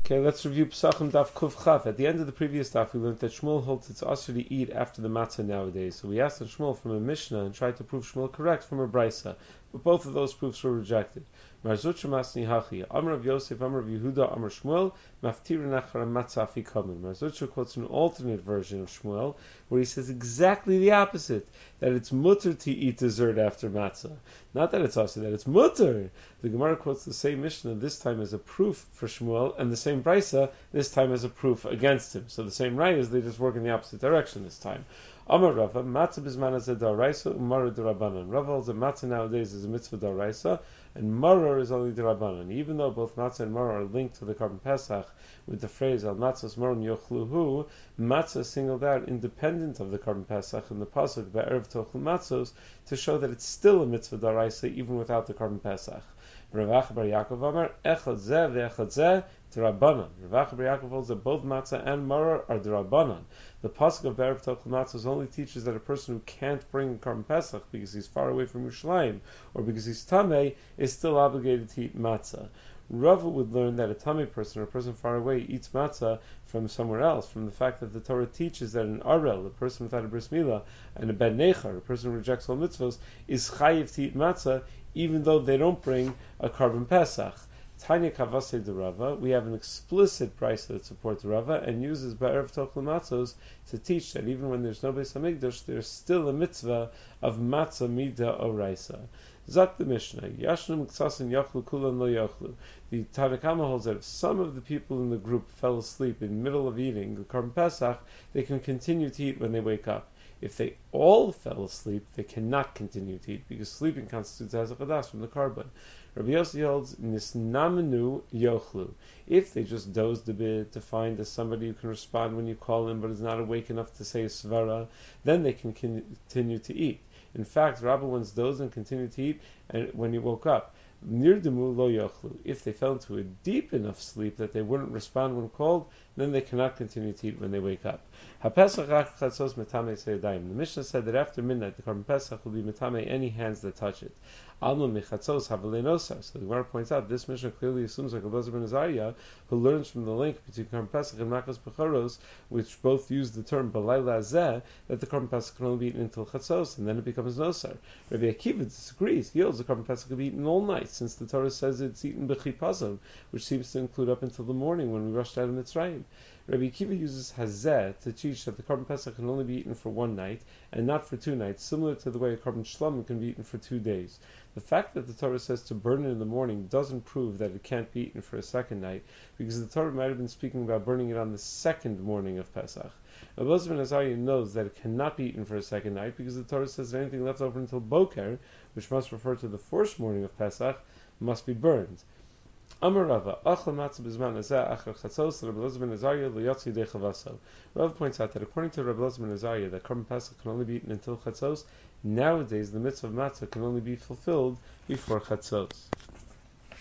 Okay, let's review Pesachim Daf Kuf Chaf. At the end of the previous daf, we learned that Shmuel holds it's usher to eat after the matzah nowadays. So we asked on Shmuel from a Mishnah and tried to prove Shmuel correct from a Brisa, but both of those proofs were rejected. Marzutra Masni Hachi, Amr of Yosef, Amr of Yehuda, Amr Shmuel, Maftir Nachar Matzah Afikamin. Marzutra quotes an alternate version of Shmuel where he says exactly the opposite, that it's mutter to eat dessert after matzah. Not that it's usher, that it's mutter. The Gemara quotes the same Mishnah this time as a proof for Shmuel, and the same Brisa this time as a proof against him. So the same rayas, they just work in the opposite direction this time. Amar Rava, matzah bisman as a daraisa, umara derabanan. Rava holds that matzah nowadays is a mitzvah daraisa, and maror is only derabanan. Even though both matzah and maror are linked to the Korban Pesach with the phrase al matzahs maron yochluhu, matzah is singled out independent of the Korban Pesach in the pasuk be'erev tochlu matzos to show that it's still a mitzvah daraisa even without the Korban Pesach. Rav Acha bar Yaakov Amar echad zeh ve'echad zeh d'Rabbanan. Rav Acha bar Yaakov holds that both matzah and maror are d'Rabbanan. The pasuk of be'erev tochel matzos only teaches that a person who can't bring Korban Pesach because he's far away from Yerushalayim or because he's tamei is still obligated to eat matzah. Rava would learn that a tamei person or a person far away eats matzah from somewhere else, from the fact that the Torah teaches that an arel, a person without a bris milah, and a ben nechar, a person who rejects all mitzvos, is chayiv to eat matzah even though they don't bring a Korban Pesach. Tanya Kavase de Rava, we have an explicit price that supports Rava and uses Ba'erev Tochel Matzos to teach that even when there's no Beis Hamikdash, there's still a mitzvah of Matzah Mida Oraisa. Zak the Mishnah, Yashnum Ksasin Yachlu Kulan Lo Yachlu. The Tanna Kama holds that if some of the people in the group fell asleep in the middle of eating the Korban Pesach, they can continue to eat when they wake up. If they all fell asleep, they cannot continue to eat because sleeping constitutes as a chadas from the carbon. Rabbi Yossi holds nisnamenu yochlu. If they just dozed a bit to find as somebody who can respond when you call him but is not awake enough to say a svara, then they can continue to eat. In fact, Rabbi once dozed and continued to eat and when he woke up. Nirdemu lo yochlu. If they fell into a deep enough sleep that they wouldn't respond when called, then they cannot continue to eat when they wake up. The Mishnah said that after midnight the Korban Pesach will be metame any hands that touch it. So the Gemara points out this Mishnah clearly assumes like Elazar ben Azariah, who learns from the link between Korban Pesach and Makas Bechoros, which both use the term Balayla Zeh, that the Korban Pesach can only be eaten until Chatzos, and then it becomes Nosar. Rabbi Akiva disagrees. He holds the Korban Pesach can be eaten all night, since the Torah says it's eaten b'chipazon, which seems to include up until the morning when we rushed out of Mitzrayim. Rabbi Akiva uses hazeh to teach that the Korban Pesach can only be eaten for one night and not for 2 nights, similar to the way a Korban Shlomim can be eaten for 2 days. The fact that the Torah says to burn it in the morning doesn't prove that it can't be eaten for a second night, because the Torah might have been speaking about burning it on the second morning of Pesach. Elazar ben Azariah knows that it cannot be eaten for a second night because the Torah says that anything left over until Boker, which must refer to the first morning of Pesach, must be burned. Amar Rava, Achla matzah b'zman azeh achar chatzos, Rabbi Elazar ben Azariah lo yotzi dei chavaso. Rava points out that according to Rabbi Elazar ben Azariah, that Korban Pesach can only be eaten until chatzos. Nowadays, the mitzvah of matzah can only be fulfilled before chatzos.